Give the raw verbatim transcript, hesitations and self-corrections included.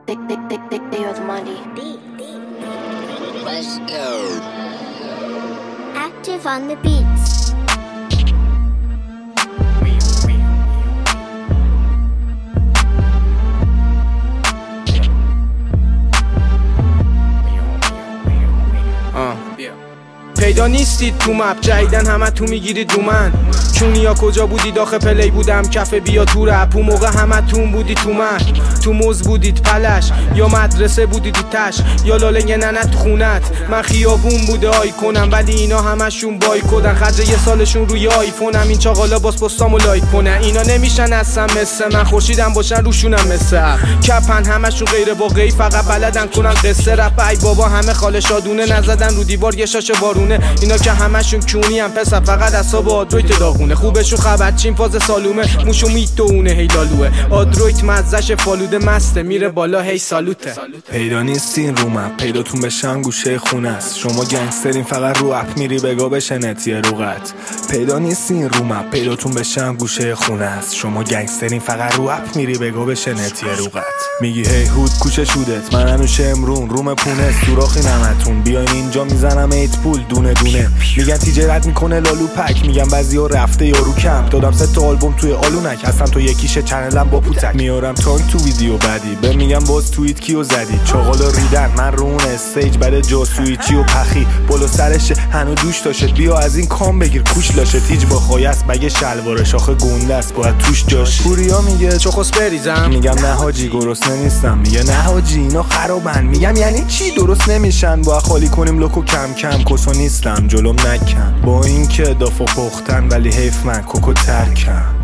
You're the money. Let's go. Active on the beats. پیدا نیستید تو مپ جدیدن همه تو میگیرید رو من چونیا کجا بودید آخه پلی بودم کف بیا تو رپ اون موقع همه تون بودید تو من تو موز بودید پلش یا مدرسه بودید تش یا لاله ننت خونت من خیابون بوده آی کنم ولی اینا همشون بای کدن خرج یه سالشون روی آیفونم این چاقالا باز پستامو لایک کنن اینا نمیشن اصلا مثل من خورشیدم باشن روشونم مثل کپن همشون غیر واقعی فقط بلدن کنن قصه رپ ای بابا همه خاله شادونه نزدن رو دیوار یه شاشه بارونه اینا که همشون کونی هم پسر فقط اصاب آدرویت داغونه خوبشون خبر چین فاز سالومه موشو میتونه هی لالوه آدرویت مزش فالوده مسته میره بالا هی سالوته پیدا نیستین رو مپ پیداتون بشن گوشه خونه است شما گنگسترین فقط رو اپ میری بگا بشه نتیه روغت پیدا نیستین رو مپ پیداتون بشن گوشه خونه است شما گنگسترین فقط رو اپ میری بگا بشه نتیه روغت میگی هی هود کوچه شودت من انوش امرون روم پونه سوراخی نمتون بیاین اینجا میزنم ایت پول دونه دونه میگن تیجرت میکنه لالو پک میگن بعضیا رفته یارو کم دادم سه تا آلبوم توی آلونک اصلا تو یکیشه چنلم با پوتک میارم تانک تو ویدیو بعدی به میگم باز توییت کیو زدی چاقالا ریدن من رو اون استیج بعد جاسویچی و پخی بالا سرشه هنو دوش داشت بیا از این کام بگیر کوش لاشه تیج با خایست بگه شلوار شاخه گنده است باید توش جاش پوریا میگه چخوس بریزم میگم نه حاجی گرسنه نیستم میگه نه حاجی اینا خرابن میگم یعنی چی درست نمیشن با خالی کنیم لوکو کم کم کسو نیستم جلوم نکن با این که دافو پختن ولی حیف من کوکو ترکم